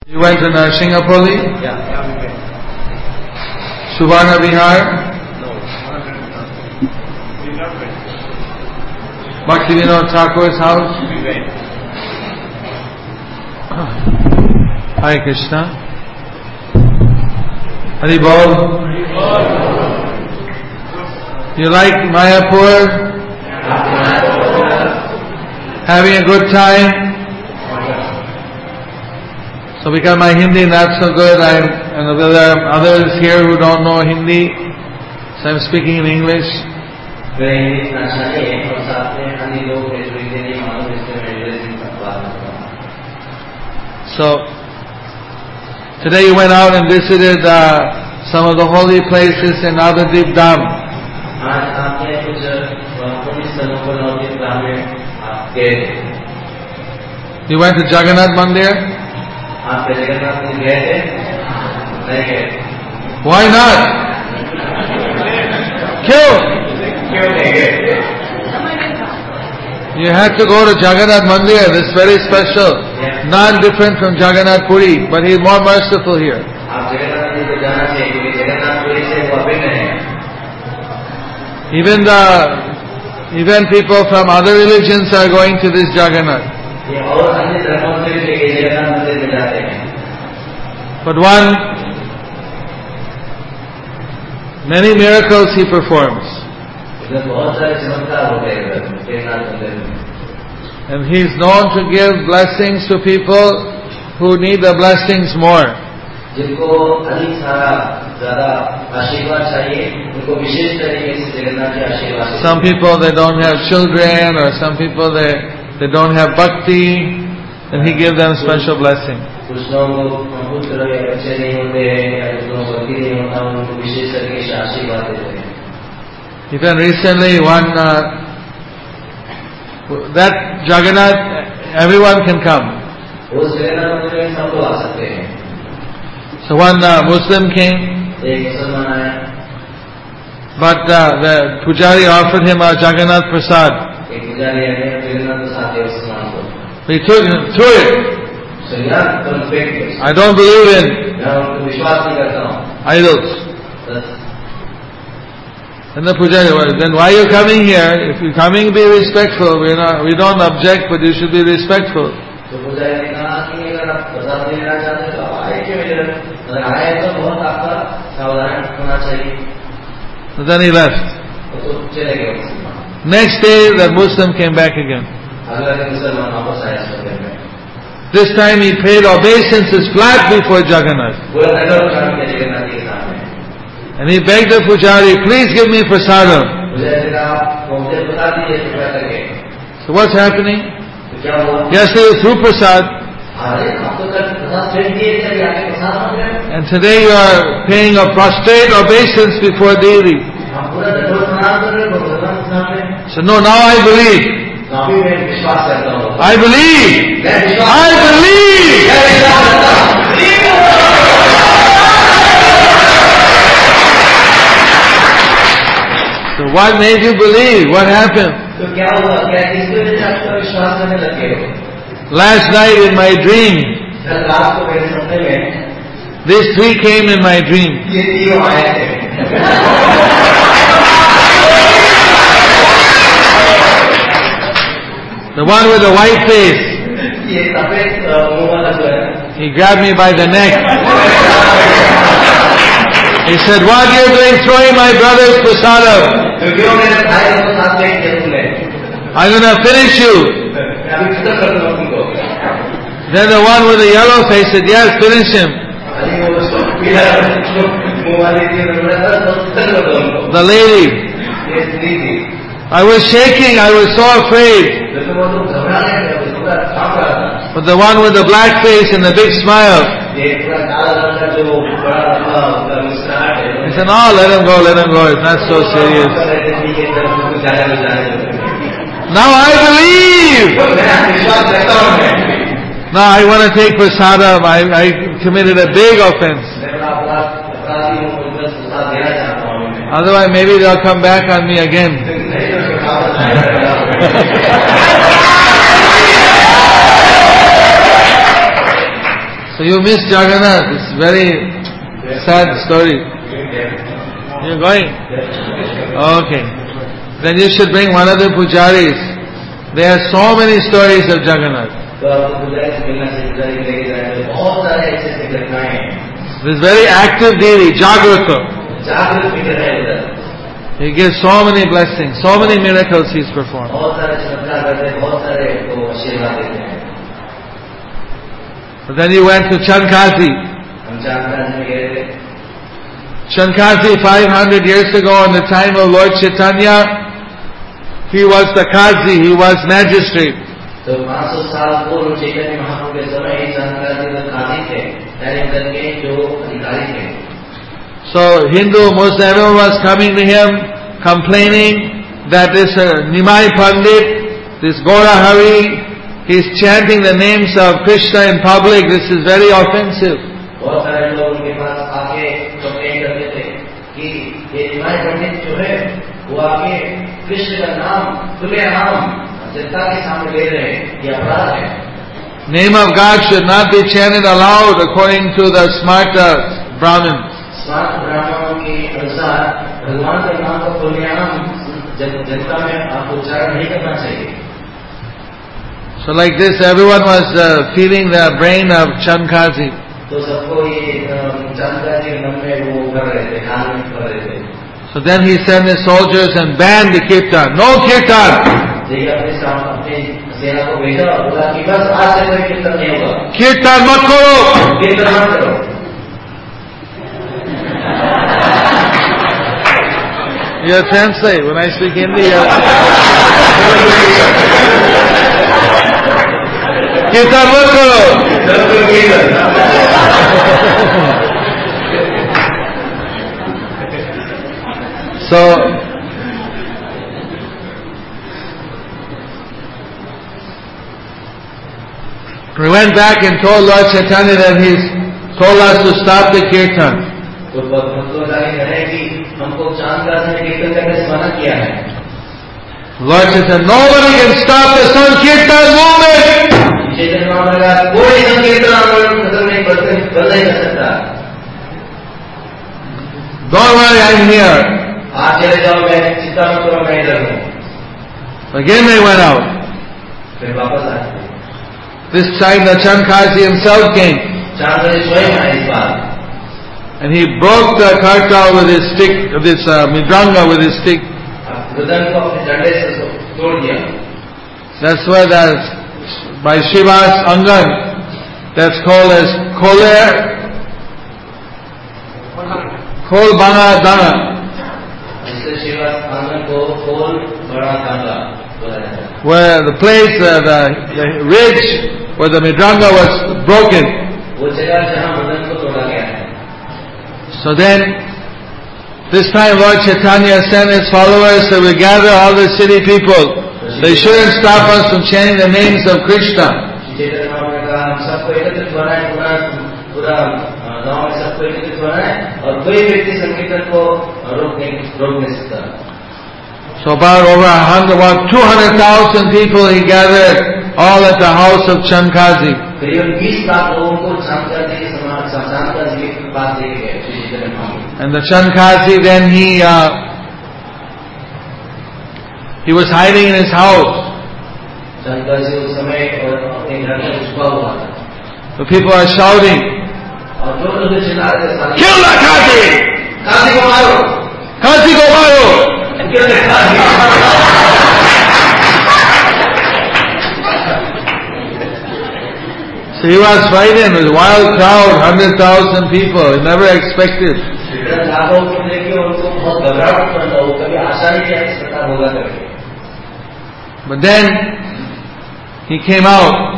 You went to Narsingapoli? Yeah, we went. Suvarna Vihar? No. We not went. Bhaktivinoda Thakur's house? We went. Hare Krishna. Hari Bol. You like Mayapur? Having a good time? So because my Hindi not so good, and there are others here who don't know Hindi, so I'm speaking in English. So today you went out and visited some of the holy places in Navadvip Dham. You went to Jagannath Mandir? Why not? You had to go to Jagannath Mandir. This is very special. Not different from Jagannath Puri, but he is more merciful here. Even people from other religions are going to this Jagannath. But many miracles he performs. And he is known to give blessings to people who need the blessings more. Some people they don't have children, or some people they don't have bhakti, and he gives them special blessing. Even recently that Jagannath, everyone can come. So one Muslim came, but the Pujari offered him a Jagannath Prasad. He took it. I don't believe in idols. And the Pujari, then why are you coming here? If you're coming, be respectful. We don't object, but you should be respectful. So then he left. Next day, the Muslim came back again. This time he paid obeisances flat before Jagannath. And he begged the Pujari, please give me prasadam. So what's happening? Yesterday through prasad. And today you are paying a prostrate obeisance before deity. So no, now I believe. I believe. I believe. So what made you believe? What happened? Last night in my dream, these three came in my dream. The one with the white face, he grabbed me by the neck. He said, what are you doing throwing my brother's prasadam? I'm going to finish you. Then the one with the yellow face said, yes, finish him. The lady. I was shaking, I was so afraid. But the one with the black face and the big smile, he said, no, let him go, it's not so serious. Now I believe! Now I want to take prasadam, I committed a big offense. Otherwise maybe they'll come back on me again. So So you miss Jagannath. It's very sad story. You're going? Okay. Then you should bring one of the pujaris. There are so many stories of Jagannath. This very active deity, Jagrata. He gives so many blessings, so many miracles he's performed. But then you went to Chankasi. Chankasi 500 years ago, in the time of Lord Chaitanya, he was the Qazi, he was magistrate. So Hindu, Muslim, everyone was coming to him, complaining that this Nimai Pandit, this Gora Hari, he's chanting the names of Krishna in public. This is very offensive. Name of God should not be chanted aloud according to the smart Brahmins. So like this, everyone was feeling the brain of Chankasi. So then he sent his soldiers and banned the kirtan. No kirtan! Kirtan mat karo! You translate. When I speak Hindi, kirtan mat karo! So, we went back and told Lord Chaitanya that he's told us to stop the kirtan. Lord Chaitanya, nobody can stop the Sankirtan movement! Don't worry, I'm here. Again they went out. This time the Chankasi himself came. And he broke the kartal with his stick, this midranga with his stick. That's why by Shiva's Angan, that's called as Khol Bana Dana. Where the place, the ridge where the midranga was broken. So then, this time Lord Chaitanya sent his followers to gather all the city people. They shouldn't stop us from chanting the names of Krishna. So about 200,000 people he gathered, all at the house of Chankasi. And the Chankasi then he was hiding in his house. The people are shouting, "Kill the Kasi! Kasi ko maro! Kasi ko maro!" So he was frightened with a wild crowd, 100,000 people. He never expected. But then he came out.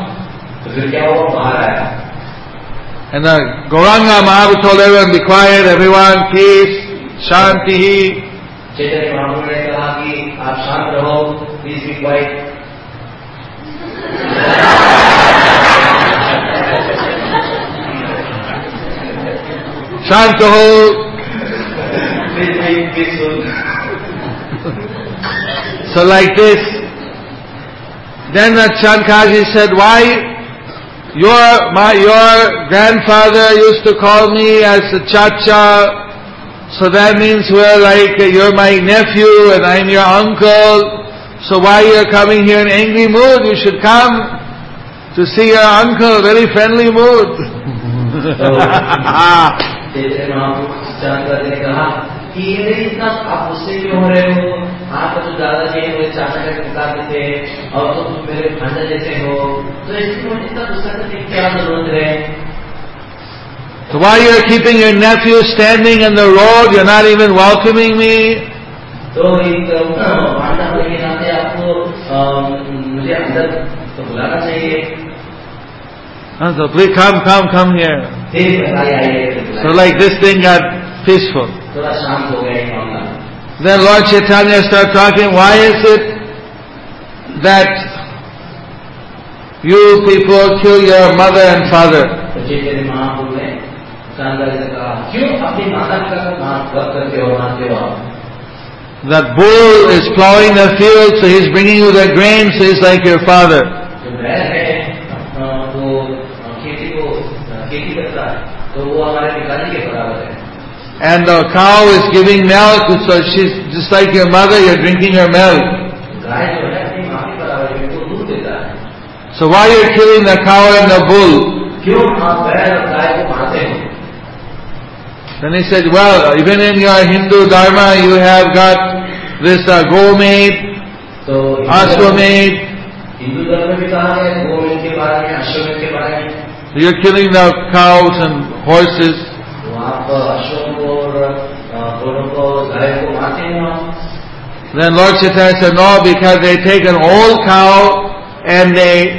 And the Gauranga Mahaprabhu told everyone, be quiet, everyone, peace, shanti. Please be quiet. Shant ho. Please be peaceful. So like this, then the Chankasi said, why your grandfather used to call me as a chacha, so that means you're my nephew and I'm your uncle. So why you're coming here in angry mood? You should come to see your uncle, very friendly mood. कि ये इतना आप उससे क्यों हो रहे हो? आपका जो दादाजी है वो चाचा का पुकारते थे और तो तुम मेरे भांजा जैसे हो, तो इसलिए मुझे इतना गुस्सा करने की क्या जरूरत है? So why you're keeping your nephew standing in the road? You're not even welcoming me. तो एक भांजा होने के नाते आपको मुझे अंदर तो बुलाना चाहिए. So please come here. So like this thing got peaceful. Then Lord Chaitanya started talking, why is it that you people kill your mother and father? That bull is plowing the field, so he's bringing you the grain, so he's like your father. And the cow is giving milk, so she's just like your mother, you're drinking her milk. So why are you killing the cow and the bull? Then he said, well, even in your Hindu dharma you have got this go-maid, ashwa-maid. You're killing the cows and horses. Then Lord Chaitanya said, no, because they take an old cow and they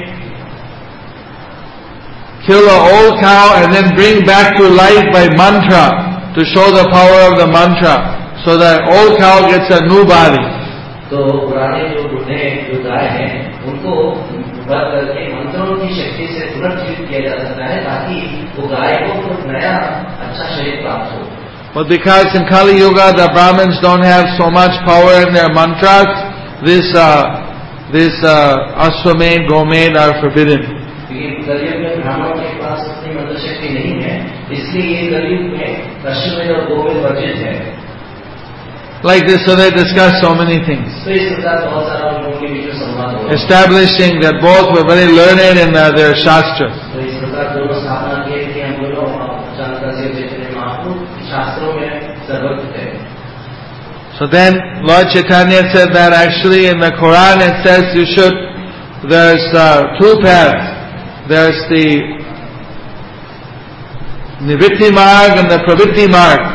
kill an old cow and then bring back to life by mantra to show the power of the mantra. So the old cow gets a new body. तो पुराने जो बुढ़े जो गाय हैं उनको वध करके मंत्रों की शक्ति से पुनर्जीवित किया जा सकता है ताकि वो गाय को नया अच्छा शरीर प्राप्त हो. But because in Kali Yuga the Brahmins don't have so much power in their mantras, this ashwa-maid, go-maid are forbidden. कलयुग में ब्राह्मणों के पास अपनी मंत्र शक्ति नहीं है, इसलिए ये कलयुग में अश्वमेध और गोमेध वर्जित है. Like this, so they discuss so many things. Establishing that both were very learned in their shastras. So then Lord Chaitanya said that actually in the Quran it says there's two paths. There's the Nivritti Marg and the Pravritti Marg.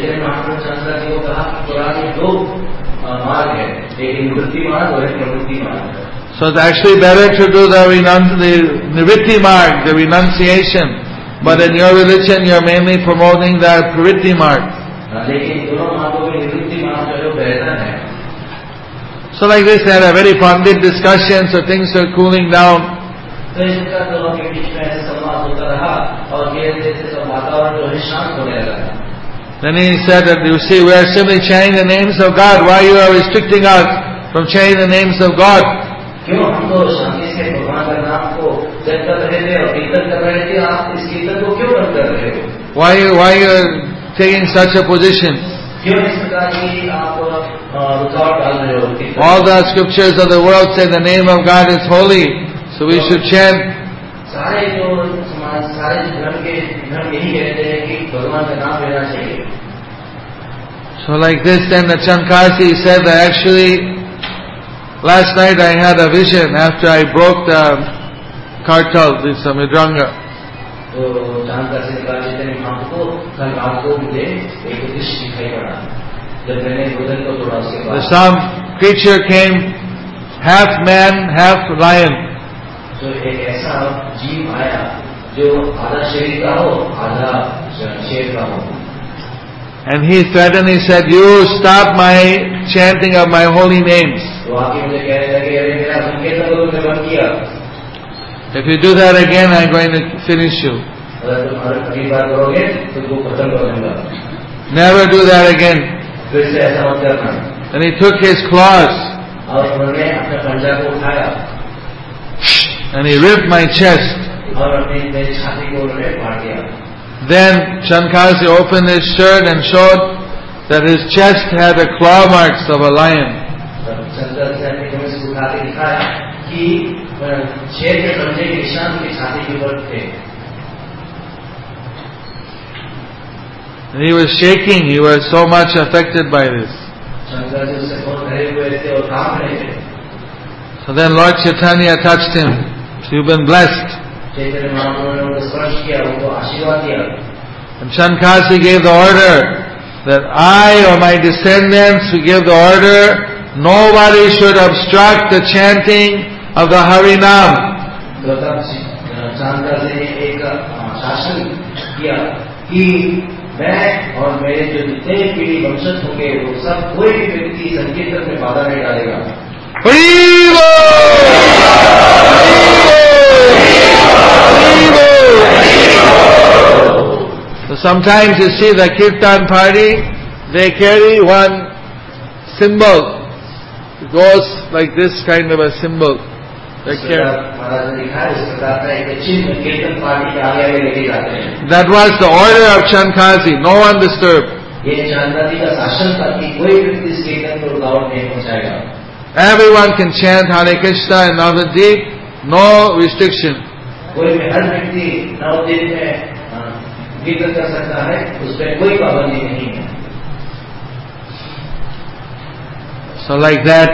So it's actually better to do the Nivritti Marg, the renunciation. But in your religion you're mainly promoting the Pravritti Marg. So like this they had a very pandit discussion, so things are cooling down. Then he said that you see we are simply chanting the names of God. Why you are restricting us from chanting the names of God? Why you are taking such a position? All the scriptures of the world say the name of God is holy, so we should chant. So like this, then the Chankasi said that actually last night I had a vision after I broke the kartal, this Mridanga. Some creature came, half man, half lion. And he threatened, he said, you stop my chanting of my holy names. If you do that again, I'm going to finish you. Never do that again. And he took his claws and he ripped my chest. और अपनी मेरी छाती को उन्होंने फाड़ दिया। Then Shankasi opened his shirt and showed that his chest had the claw marks of a lion. Shankar से अपने कमर से उठा के दिखाया कि शेर के पंजे के निशान की छाती के ऊपर थे। And he was shaking. He was so much affected by this. Shankar ji उससे बहुत डरे हुए थे और कांप रहे थे। So then Lord Chaitanya touched him. So you've been blessed. Chaitanya Mahaprabhu ने उनको स्पर्श किया, उनको आशीर्वाद दिया। And Shankasi gave the order that I or my descendants who give the order, nobody should obstruct the chanting of the Harinam. तो तब शांकरसी ने एक शासन किया कि मैं और मेरे जो जितने पीढ़ी वंशज होंगे वो सब कोई भी व्यक्ति संकीर्तन में बाधा नहीं डालेगा। So sometimes you see the kirtan party, they carry one symbol. It goes like this kind of a symbol. That was the order of Shankasi. No one disturbed. Everyone can chant Hare Krishna in Navadvip, no restriction. So like that.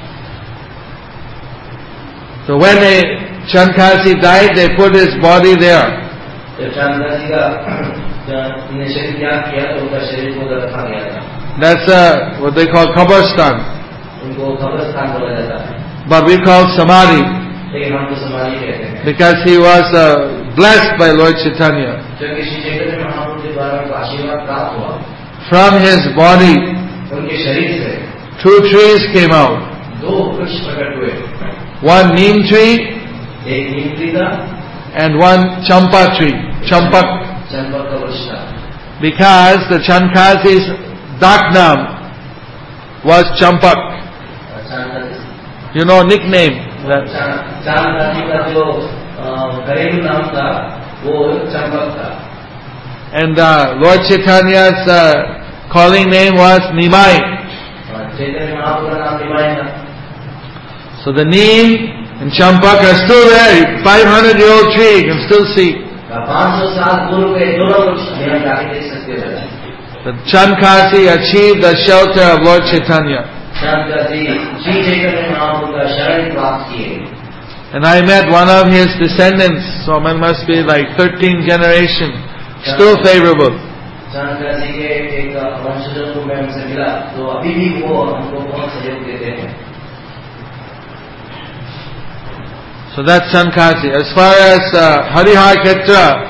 So when Shankasi died, they put his body there. That's what they call Kabbarstan. But we call Samadhi. Because he was blessed by Lord Chaitanya. From his body, two trees came out. One neem tree and one champa tree. Champak. Because the Shankasi's Daknam was Champak. You know, nickname. And Lord Chaitanya's calling name was Nimai. So the neem and champak are still there. 500-year-old tree, you can still see. The Shankasi achieved the shelter of Lord Chaitanya. And I met one of his descendants, so man must be like 13 generation, still favorable. So that's Shankasi. As far as Harihar Kshetra,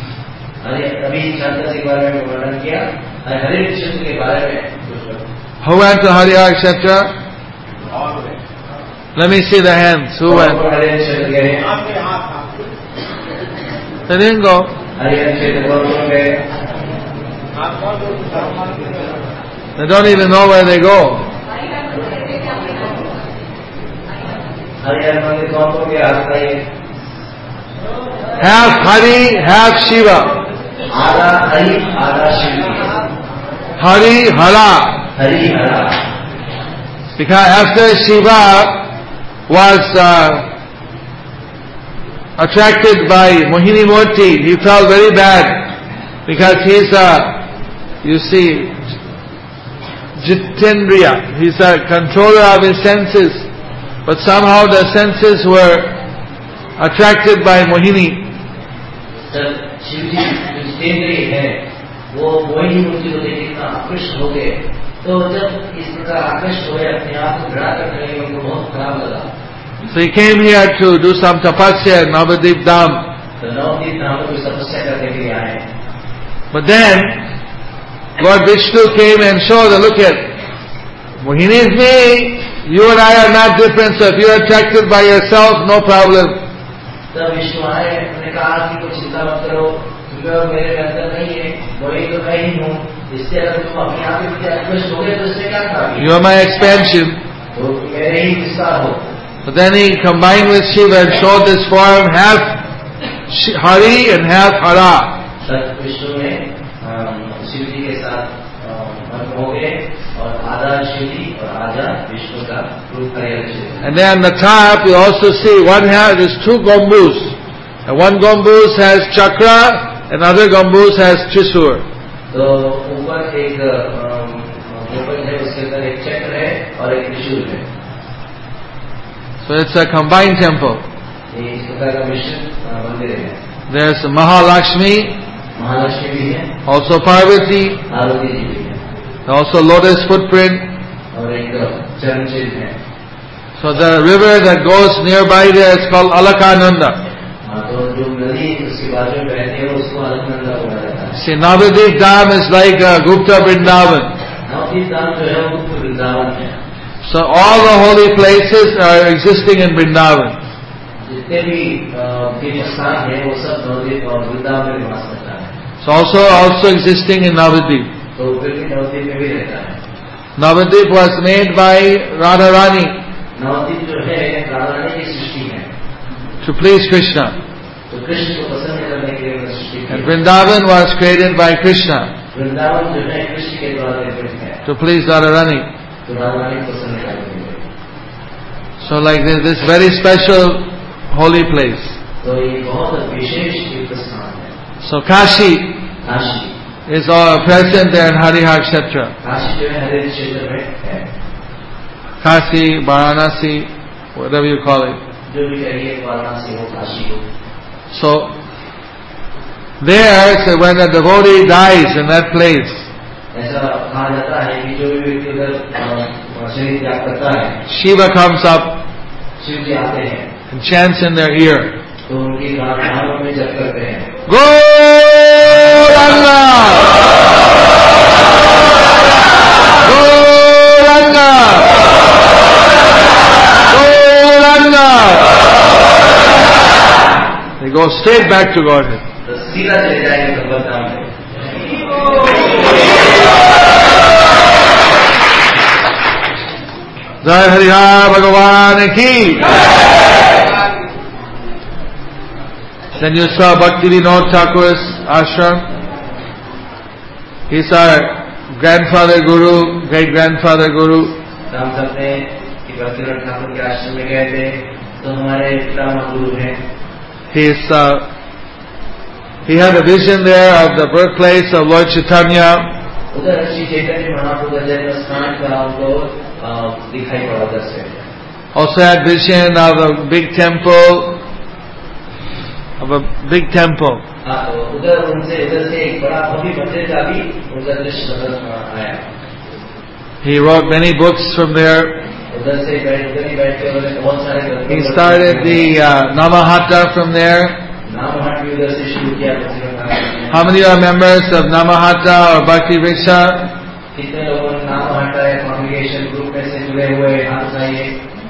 who went to Harihar Kshetra? Let me see the hands. Who went? They didn't go. They don't even know where they go. Half Hari, half Shiva. Hari Hara. Because after Shiva was attracted by Mohini Murti, he felt very bad because he's you see, Jitendriya. He's a controller of his senses. But somehow the senses were attracted by Mohini. So he came here to do some tapasya in Navadvip Dham. But then Lord Vishnu came and showed, look at, Mohini is me. You and I are not different, so if you are attracted by yourself, no problem. You are my expansion. But then he combined with Shiva and showed this form, half Hari and have Hara. तब विष्णु ने शिव जी के साथ मन हो गए और आधा शिव जी और आधा विष्णु का रूप धारण। And then on the top you also see one has two gambus. And one gambus has chakra, another gambus has Trisur. तो ऊपर एक गोपन है, उसके अंदर एक चक्र है और एक त्रिशूल है। So it's a combined temple. ये इस प्रकार का मिश्रित मंदिर है। There's Mahalakshmi, महालक्ष्मी भी है, also Parvati, पार्वती जी भी है, also lotus footprint. और एक चरण चिन्ह है। So the river that goes nearby there is called Alakananda. तो जो नदी उसके बाजू में बहती है उसको अलकनंदा बोला जाता है। See, Navadip Dham is like Gupta Vrindavan. Navdeep धाम जो है वो गुप्त वृंदावन है। So all the holy places are existing in Vrindavan. जितने भी तीर्थ स्थान है वो सब नवदीप और वृंदावन में निवास करता है। So also existing in Navadip. तो फिर भी नवदीप में भी रहता है। Navadip was made by Radharani Navdeep जो है राधारानी की सृष्टि है, to please Krishna. तो कृष्ण को पसंद करने के लिए सृष्टि की। And Vrindavan was created by Krishna Vrindavan जो है कृष्ण के द्वारा निर्मित है, to please Radharani. तो राधारानी को पसंद करने के लिए। So like this very special holy place. तो ये बहुत विशेष तीर्थ स्थान है। So Kashi Kashi is all present there in Harihar Kshetra. Kashi जो है हरिहर क्षेत्र में है। Kashi, Varanasi, whatever you call it. जो भी कहिए वाराणसी हो, काशी हो। So there, so when a devotee dies in that place, ऐसा कहा जाता है कि जो भी व्यक्ति उधर शरीर त्याग करता है, Shiva comes up शिव जी आते हैं and chants in their ear, तो उनकी कानों में जप करते हैं, Gauranga! Gauranga! Gauranga! They go straight back to Godhead. तो सीधा चले जाएंगे भगवत धाम में। Jai Hariha Bhagavan Ki. Then you saw Bhakti Vinod Thakur's ashram. He's our grandfather guru, great grandfather guru. हम सबने कि भक्ति विनोद ठाकुर के आश्रम में गए थे, तो हमारे पितामह गुरु हैं। He had a vision there of the birthplace of Lord Chaitanya. उधर श्री चैतन्य महाप्रभु का जन्म स्थान का उनको दिखाई पड़ा उधर से। Also had vision of a big temple, उधर उधर से एक बड़ा भव्य मंदिर का भी उधर दृश्य नजर आया। He wrote many books from there. उधर से उधर ही बैठ के उन्होंने बहुत सारे ग्रंथ। He started the Namahata from there. नामहाट भी उधर से शुरू किया। How many are members of Namahata or Bhakti Vriksha? कितने लोगों ने नामहाट कॉन्ग्रेगेशन ग्रुप में से जुड़े हुए हाथ उठाइए।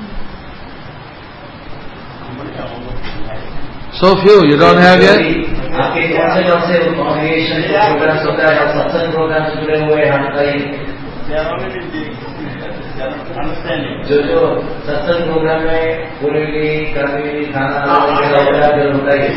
So few, you don't have yet? आपके कौन से कॉन्ग्रेगेशन प्रोग्राम होता है, सत्संग प्रोग्राम से जुड़े हुए हाथ उठाइए। जो सत्संग प्रोग्राम में बोलेगी कभी खाना होता है।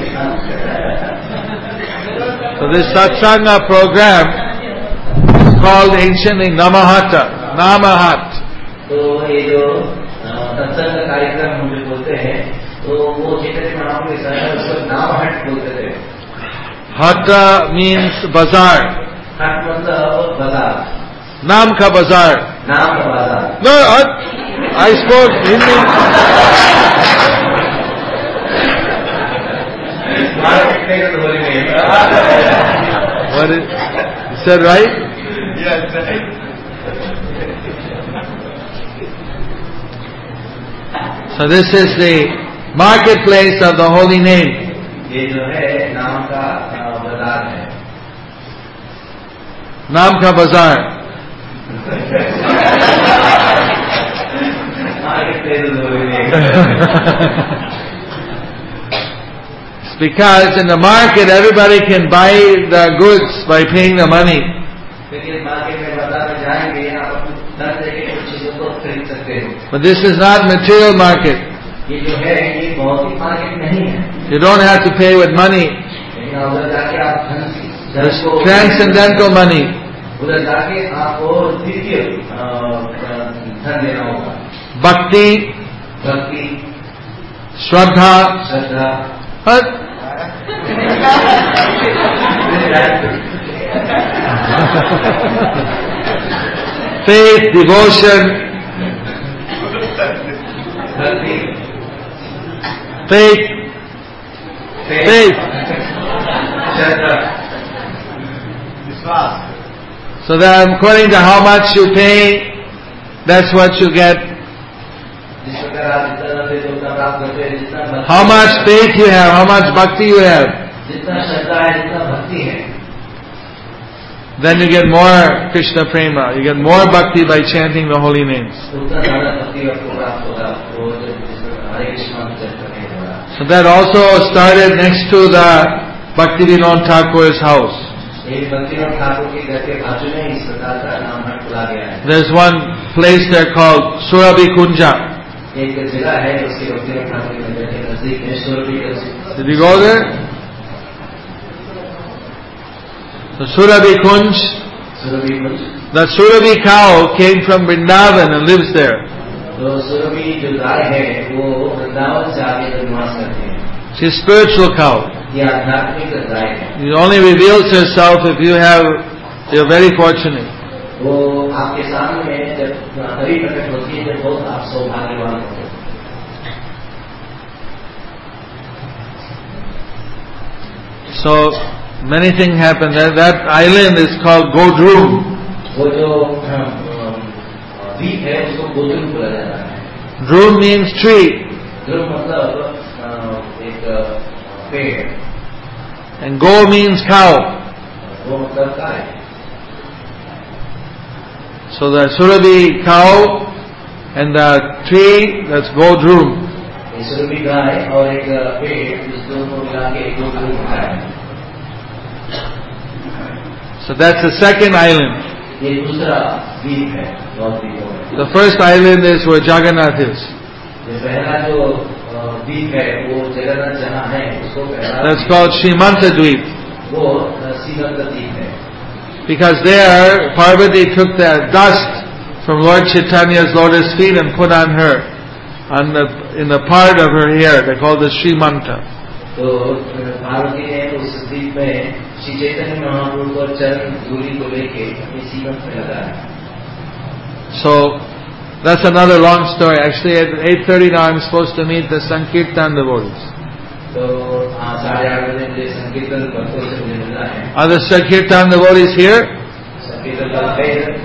So this satsanga program is called anciently Namahata, Namahat. तो ये जो सत्संग कार्यक्रम हम जो बोलते हैं, तो वो चैतन्य महाप्रभु के समय उसको नामहट बोलते थे। Hata means bazaar. हट मतलब बाजार, Naam ka bazaar. नाम का बाजार। No, I spoke Hindi. What is that right? Yes, right. So this is the marketplace of the holy name. ये जो है नाम का बाजार है। Naam ka bazaar. It's because in the market everybody can buy the goods by paying the money. But this is not material market. ये जो है ये भौतिक मार्केट नहीं है। You don't have to pay with money. लेकिन उधर जाके आप This transcendental money. उधर जाके आपको द्वितीय धन देना होगा. Bhakti, भक्ति, Shraddha, श्रद्धा, faith, devotion, भक्ति, faith, Shraddha. So that according to how much you pay, that's what you get. जिस प्रकार आप जितना देते उतना प्राप्त करते हैं. जितना How much faith you have, how much bhakti you have, जितना श्रद्धा है, जितना भक्ति है, then you get more Krishna prema. You get more bhakti by chanting the holy names. उतना ज्यादा भक्ति आपको प्राप्त होगा. वो हरे कृष्ण मंत्र करने होगा. So that also started next to the Bhaktivinoda Thakur's house. एक भक्तिनाथ ठाकुर के घर के बाजू में इस प्रकार का नाम खुला गया है. There's one place there called Surabhi Kunja. एक जगह है उसके भक्तिनाथ ठाकुर के मंदिर के नजदीक में Surabhi. Did you go there? The Surabhi Kunj. Surabhi Kunj. The Surabhi cow came from Vrindavan and lives there. तो सुरभि जो गाय है वो वृंदावन से आगे तक निवास करते हैं. She's a spiritual cow. ये आध्यात्मिक गाय है. She only reveals herself if you're very fortunate. वो आपके सामने जब तभी प्रकट होती है जब बहुत आप सौभाग्यवान होते हैं. So many things happen. That island is called Godrum. वो जो द्वीप है उसको गोद्रुम बोला जाता है. Drum means tree, ध्रुव मतलब एक पेड़. and Go means cow. वो मतलब गाय. So the Surabhi cow and the tree, that's Godrum. ये सुरभि गाय और एक पेड़ इस दोनों को मिला के एक गोद्रुम होता है. So that's the second island. ये दूसरा द्वीप है. बहुत द्वीपों में The first island is where Jagannath is. ये पहला जो द्वीप है वो जगन्नाथ जहाँ है उसको पहला That's called Srimanta Dweep. वो सीमंत द्वीप है. Because there, Parvati took the dust from Lord Chaitanya's lotus feet and put on her, in the part of her hair. They call this Srimanta. तो पार्वती ने उस द्वीप में श्री चैतन्य महाप्रभु को चरण धूलि को लेके अपनी सीमंत में लगाया. So, that's another long story. Actually, at 8:30 now I'm supposed to meet the Sankirtan devotees. तो 8:30 बजे मुझे संकीर्तन भक्तों से मुझे मिलना है. Are the Sankirtan devotees here? संकीर्तन का है.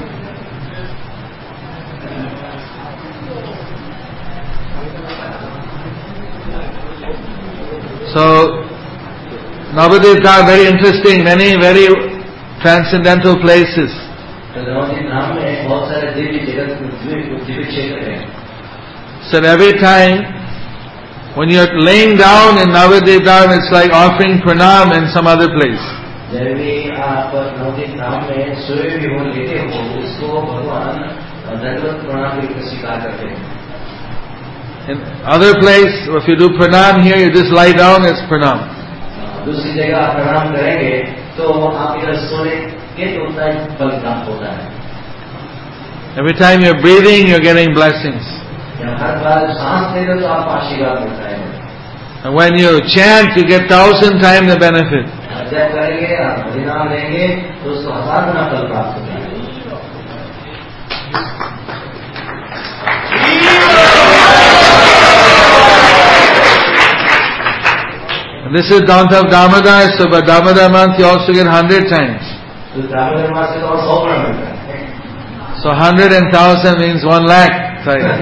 So, Navadvip are very interesting, many very transcendental places. तो नवदीप धाम में बहुत सारे दिव्य जगत दिव्य क्षेत्र हैं. So every time when you're laying down in Navadvip Dham, it's like offering pranam in some other place. जब भी आप नवदीप धाम में सोए भी हो लेते हो उसको भगवान दंडवत प्रणाम भी स्वीकार करते हैं. In other place, if you do pranam here, you just lie down, it's pranam. दूसरी जगह आप प्रणाम करेंगे तो आप इधर सोने के तो उतना ही फल प्राप्त होता है. Every time you're breathing, you're getting blessings. हर बार सांस लेते तो आपको आशीर्वाद मिलता है. And when you chant, you get 1,000 times the benefit. जब करेंगे आप हरिनाम लेंगे तो उसको 1000 गुना फल प्राप्त होता है. And this is month of Damodar, so by Damodar month you also get 100 times. तो दामोदर मास से तो और 100 गुना मिलता है. So 100 and 1,000 means 1 lakh times.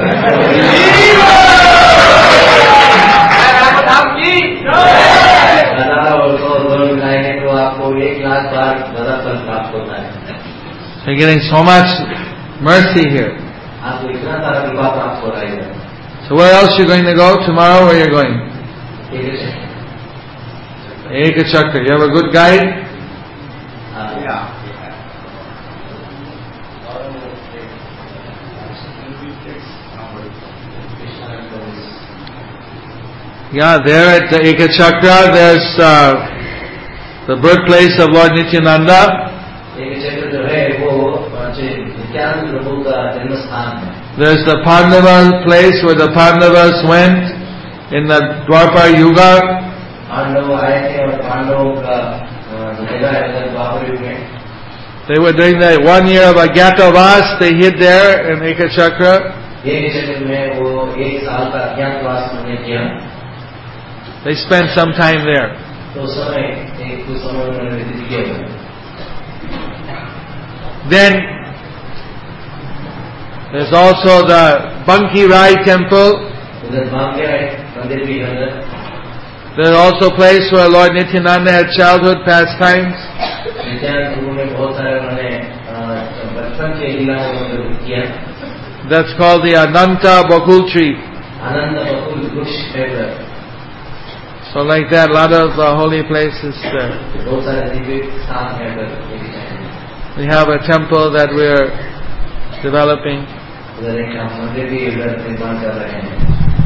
मिलाएंगे तो आपको 1 लाख बार ज्यादा फल प्राप्त होता है. You're getting so much mercy here. आपको इतना सारा कृपा प्राप्त हो रहा है. So where else you're going to go? Tomorrow where you're going? Ekachakra. You have a good guide? Yeah, there at the Ekachakra, there's the birthplace of Lord Nityananda. एकचक्र जो है वो नित्यानंद प्रभु का जन्म स्थान है. There's the Pandava place where the Pandavas went in the Dwapar Yuga. Pandav आए थे और पांडवों का जगह है द्वापर युग में. They were during the 1 year of Agyatavas, they hid there in Ekachakra. एकचक्र में वो 1 साल का अज्ञातवास उन्होंने किया. They spent some time there. तो समय कुछ समय उन्होंने व्यतीत किया. Then there's also the Banki Rai temple. उधर बांके मंदिर भी है. There's also a place where Lord Nityananda had childhood pastimes. Nityanand प्रभु ने बहुत सारे उन्होंने बचपन के लीला को किया. That's called the Ananta Bakul tree. आनंद बकुल वृक्ष है. So like that, a lot of holy places there. बहुत सारे दिव्य स्थान है. We have a temple that we are developing. उधर एक मंदिर भी निर्माण कर रहे हैं.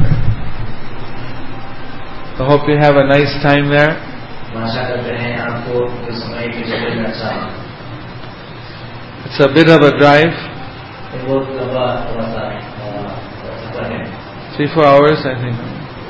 I hope you have a nice time there. आशा करते हैं आपको इस समय के लिए अच्छा. It's a bit of a drive. बहुत लंबा रास्ता है. 3-4 hours, I think.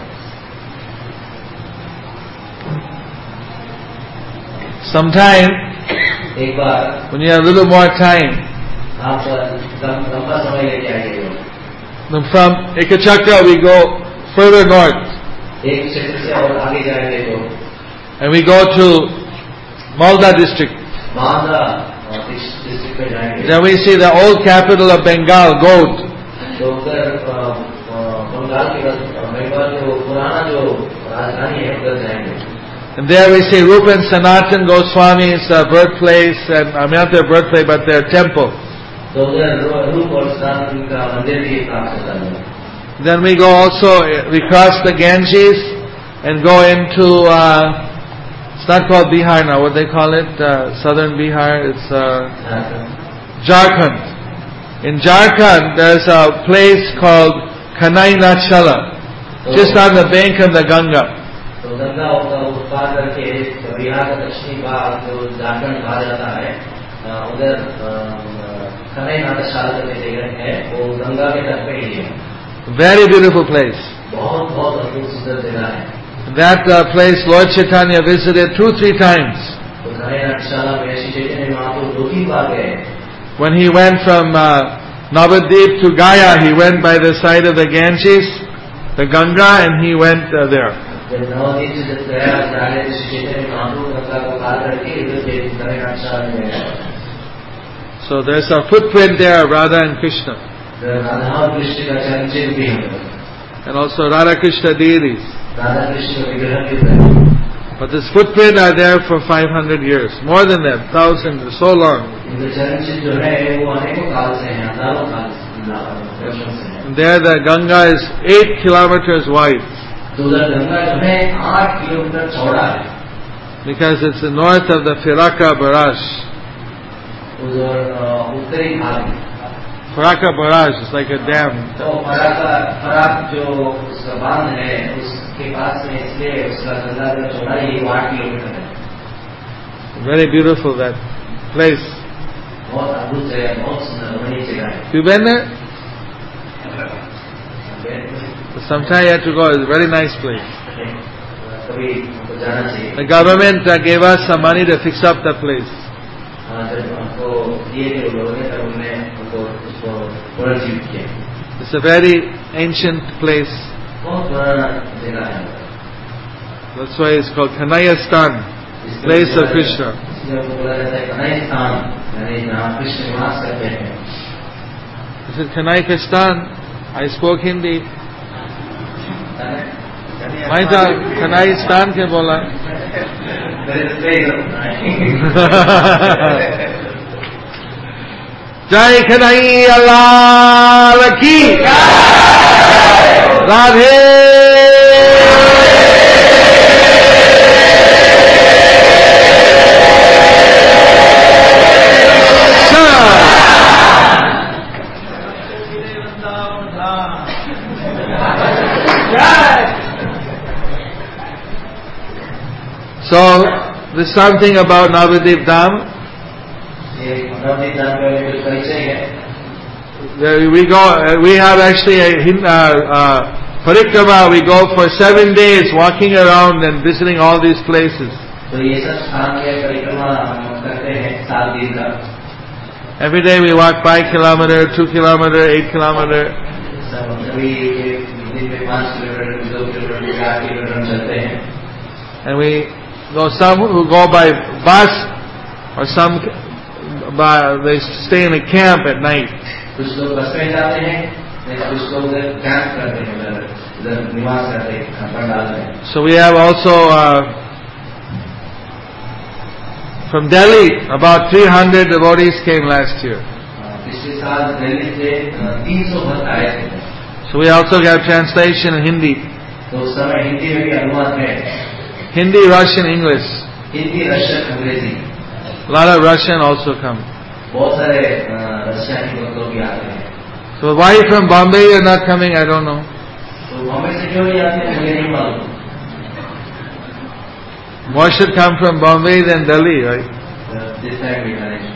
Sometime, एक बार when you have a little more time, आप लंबा समय लेके आइए. then from Ekachakra we go further north. एक क्षेत्र से और आगे जाएंगे तो And we go to Malda district. Malda district में जाएंगे. Then we see the old capital of Bengal, God. तो उधर बंगाल के पुराना जो राजधानी है उधर जाएंगे. And there we see Rupa and Sanatan Goswami's birthplace, and not their birthplace, but their temple. तो उधर रूप और सनातन का मंदिर भी प्राप्त होता है. Then we go also, we cross the Ganges and go into, it's not called Bihar now, what they call it, southern Bihar, it's Jharkhand. In Jharkhand, there's a place called Kanai Nachala, just on the bank of the Ganga. तो गंगा का उत्पाद करके बिहार का दक्षिणी भाग जो झारखंड कहा जाता है उधर कन्हई नाट्यशाला करके जगह है. वो गंगा के तट पे ही है. Very beautiful place. बहुत बहुत अद्भुत सुंदर जगह है. That place Lord Chaitanya visited 2-3 times. तो कन्हई नाट्यशाला में श्री चैतन्य महाप्रभु 2-3 बार गए. When he went from Navadvip to Gaya, he went by the side of the Ganges, the Ganga, and he went there. जब नवदीप से जब गया श्री चैतन्य महाप्रभु गंगा को पार करके इधर कन्हई नाट्यशाला में गया. So there's a footprint there of Radha and Krishna. Radha और कृष्ण का चरण चिन्ह भी है. And also Radha Krishna deities. Radha Krishna विग्रह भी है. But this footprint are there for 500 years. More than that, thousands, so long. इनके चरण चिन्ह जो है वो अनेकों काल से हैं, हजारों काल से. And there the Ganga is 8 kilometers wide. तो उधर गंगा जो है 8 किलोमीटर चौड़ा है. Because it's the north of the Firaka Barrage. उधर उत्तरी भाग Firaka Barrage is like a dam. तो फराक जो उसका बांध है उसके पास में, इसलिए उसका गंगा का चौड़ाई 8 किलोमीटर है. Very beautiful that place. बहुत अद्भुत जगह, बहुत सुंदर बड़ी जगह है. You been there? Sometime you have to go. It's a very nice place. कभी हमको जाना चाहिए. The government gave us some money to fix up the place. जब हमको दिए थे लोगों ने तब हमने हमको उसको पुनर्जीवित किया. It's a very ancient place. बहुत पुराना जगह है. That's why it's called Kanayastan, place of Krishna. इसलिए हमको बोला जाता है कन्हई स्थान, यानी जहाँ कृष्ण निवास करते हैं. Is it Kanayastan? I spoke Hindi. मैं तो Kanayastan के बोला. जय कन्हैया लाल की Radhe. something about Navadip Dham. ये नवदीप धाम का कुछ परिचय है. We have actually a parikrama. We go for 7 days walking around and visiting all these places. तो ये सब स्थान के परिक्रमा हम करते हैं 7 दिन का. Every day we walk 5 kilometers, 2 kilometers, 8 kilometers. सभी दिन में 5 किलोमीटर, 2 किलोमीटर, 4 किलोमीटर चलते हैं. And we go, some who go by bus, or some they stay in a camp at night. कुछ लोग बस में जाते हैं, कुछ लोग उधर कैंप करते हैं, उधर निवास करते हैं, पंडाल में. So we have also from Delhi, about 300 devotees came last year. पिछले साल दिल्ली से 300 भक्त आए थे. So we also have translation in Hindi. तो उस समय हिंदी में भी अनुवाद है. Hindi, Russian, English. Hindi, Russian, अंग्रेजी. A lot of Russian also come. बहुत सारे रशिया के लोग भी आते हैं. So why from Bombay you are not coming? I don't know. तो बॉम्बे से क्यों नहीं आते हैं मुझे नहीं मालूम. More should come from Bombay than Delhi, right? This time we manage.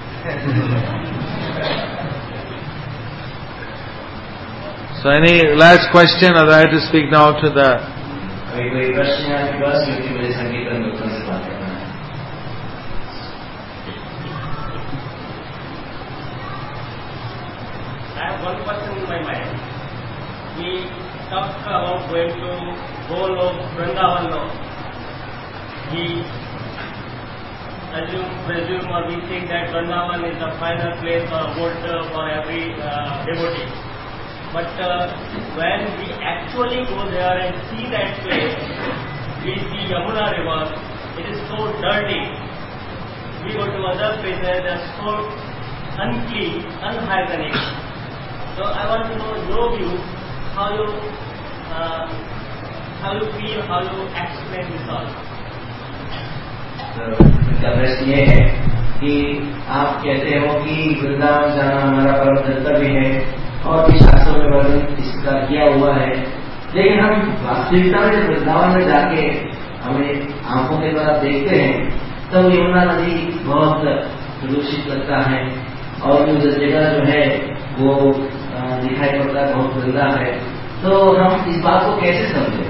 So any last question, or I have to speak now to the... कोई प्रश्न है आपके पास क्योंकि मुझे संगीतज्ञ लोगों से बात करना है. I have one question in my mind. We talked about going to goal of Vrindavan now. We presume or we think that Vrindavan is the final place or abode for every devotee. But when we actually go there and see that place, we see Yamuna river, it is so dirty. We go to other places, they are so unclean, unhygienic. So I want to know your view, how you feel, how you explain this all. इसका प्रश्न ये है कि आप कहते हो कि वृंदावन जाना हमारा परम कर्तव्य है और भी शास्त्रों में वर्णन इसका किया हुआ है, लेकिन हम वास्तविकता में जब वृंदावन में जाके हमें आंखों के द्वारा देखते हैं तब यमुना नदी बहुत प्रदूषित लगता है और उस जगह जो है वो दिखाई पड़ता है बहुत गंदा है. तो हम इस बात को कैसे समझें?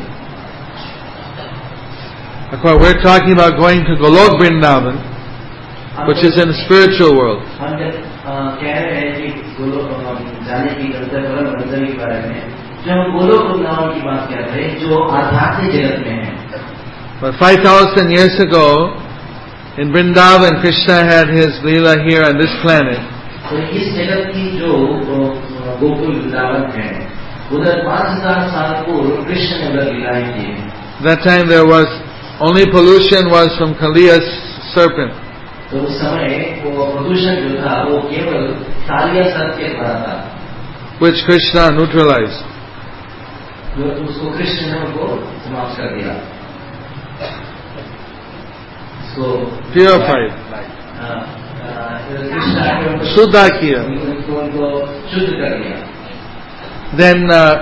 We're talking about going to Golok Vrindavan, which is in the spiritual world. हम जब कह रहे हैं कि गोलोक जाने की गंतव्य के बारे में, जो हम गोलोक वृंदावन की बात कर रहे हैं जो आध्यात्मिक जगत में है. But 5,000 years ago, in Vrindavan, Krishna had his Leela here on this planet. तो इस जगत की जो गोकुल वृंदावन है, उधर 5,000 साल पूर्व कृष्ण ने उधर लीलाएं की. That time there was only pollution was from Kaliya's serpent. तो उस समय वो प्रदूषण जो था वो केवल कालिया सर्प के द्वारा था, which Krishna neutralized. जो उसको कृष्ण ने उनको समाप्त कर दिया, उसको purified, कृष्ण शुद्ध किया. उनको शुद्ध कर दिया. Then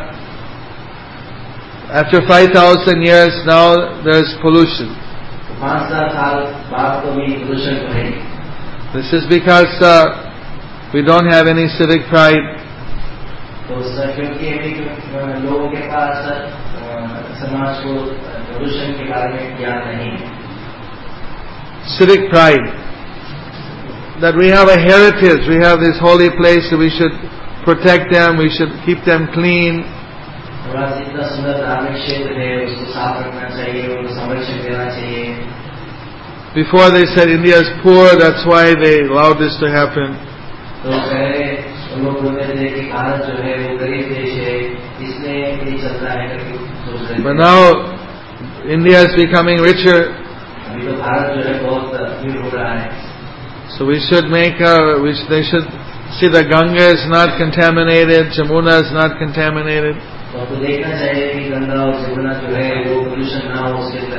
after 5,000 years, now there is pollution. 5,000 साल बाद तो भी प्रदूषण तो है. This is because we don't have any civic pride. तो क्योंकि लोगों के पास समाज को प्रदूषण के बारे में ज्ञान नहीं है. Civic pride, that we have a heritage, we have this holy place, so we should protect them, we should keep them clean. हमारा इतना सुंदर धार्मिक क्षेत्र है, उसको साफ रखना चाहिए, उनको संरक्षण देना चाहिए. Before they said India is poor, that's why they allowed this to happen. तो पहले लोग बोलते थे कि भारत जो है वो गरीब देश है, इसलिए नहीं चलता है करके सोच रहे थे. But now India is becoming richer. अभी तो भारत जो है बहुत अमीर हो रहा है. So we should they should see that Ganga is not contaminated, Jamuna is not contaminated. तो आपको देखना चाहिए कि गंगा और यमुना जो है वो पोल्यूशन ना हो उसके अंदर.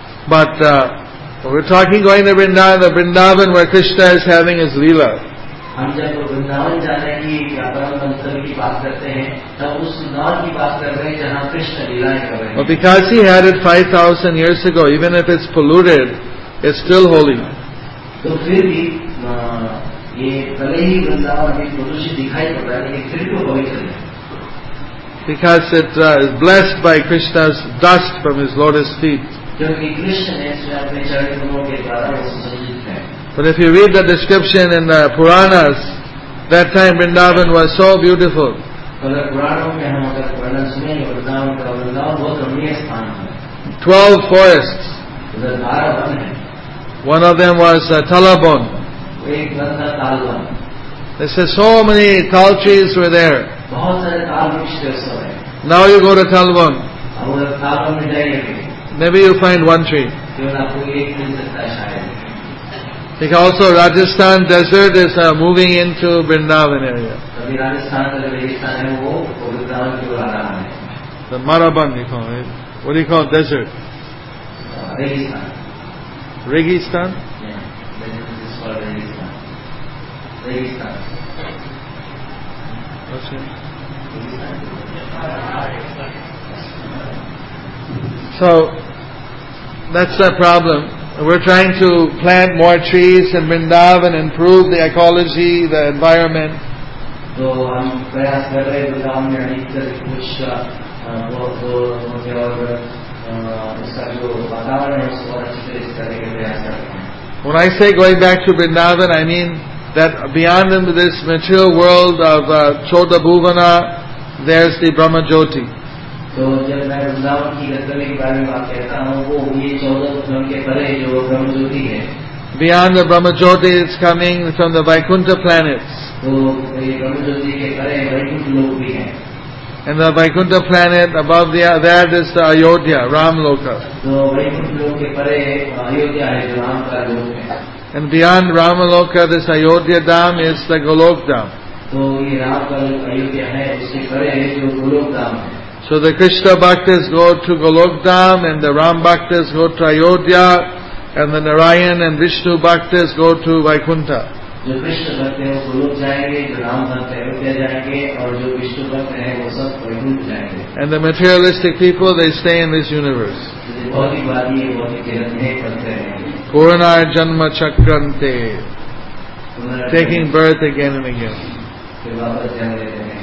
But we're talking going to Vrindavan, the Vrindavan where Krishna is having his Leela. हम जब वृंदावन जाने की या परम गंतव्य की बात करते हैं तब उस वृंदावन की बात कर रहे हैं जहाँ कृष्ण लीलाएं कर रहे हैं. But because he had it 5,000 years ago, even if it's polluted, it's still holy. तो फिर भी ये भले ही वृंदावन अभी प्रदूषित दिखाई पड़ रहा है लेकिन फिर भी वो पवित्र है. Because it is blessed by Krishna's dust from his lotus feet. क्योंकि कृष्ण ने अपने चरण कमलों के द्वारा वो सुसज्जित है. But if you read the description in the Puranas, that time Vrindavan was so beautiful. अगर पुराणों में हम अगर वर्णन सुनेंगे वृंदावन का, वृंदावन बहुत रमणीय स्थान है. 12 forests. उधर 12 वन है. One of them was Talabon. एक वन था Talvan. They said so many tall trees were there. बहुत सारे ताल वृक्ष थे उस समय. Now you go to Talabon. अब उधर तालवन में जाइए Maybe you find one tree. केवल आपको एक मिल सकता है शायद. Because also Rajasthan desert is moving into Vrindavan area. अभी राजस्थान का जो रेगिस्तान है वो वृंदावन की ओर आ रहा है. The Maraban you call it. What do you call desert? रेगिस्तान. Registan? रेगिस्तान. What's it? So that's the problem. We're trying to plant more trees in Vrindavan, improve the ecology, the environment. तो हम प्रयास कर रहे हैं वृंदावन में अधिकतर कुछ और उसका जो वातावरण है उसको अच्छी तरह से करने के प्रयास करते हैं. When I say going back to Vrindavan, I mean that beyond this material world of Choda Bhuvana, there's the Brahma Jyoti. तो जब मैं वृंदावन की गंतव्य के बारे में बात कहता हूँ वो ये 14 भुवन के परे जो ब्रह्म ज्योति है. Beyond the Brahma Jyoti is coming from the Vaikuntha planets. तो ये ब्रह्म ज्योति के परे वैकुंठ लोक भी हैं. And the Vaikuntha planet above that is the Ayodhya, Ram Loka. तो वैकुंठ लोक के परे अयोध्या है जो राम का लोक है. And beyond Ramaloka, this Ayodhya Dham is the Golok Dham. तो ये राम का अयोध्या है उसके परे जो गोलोक धाम है. So the Krishna Bhaktas go to Golok Dham and the Ram Bhaktas go to Ayodhya and the Narayan and Vishnu Bhaktas go to Vaikuntha. जो कृष्ण भक्त हैं वो गोलोक जाएंगे, जो राम भक्त हैं अयोध्या जाएंगे और जो विष्णु भक्त हैं वो सब वैकुंठ जाएंगे. And the materialistic people, they stay in this universe. भौतिकवादी ये भौतिक जगत में बनते हैं. Purana Janma Chakrante, taking birth again and again. फिर वापस जन्म लेते हैं.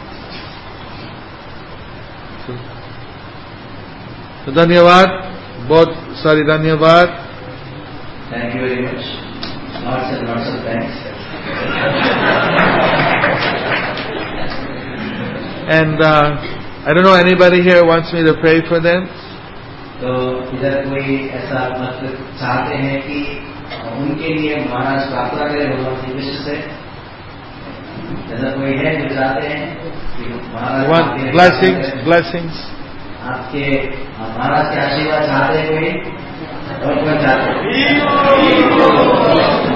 So धन्यवाद, बहुत सारी धन्यवाद. Thank you very much. Lots of thanks. And I don't know anybody here wants me to pray for them. तो इधर कोई ऐसा मतलब चाहते हैं कि उनके लिए महाराज प्रार्थना करें भगवान श्री कृष्ण से. ऐसा कोई है जो चाहते हैं कि महाराज blessings. आपके महाराज के आशीर्वाद चाहते हैं कोई और कोई चाहते हैं.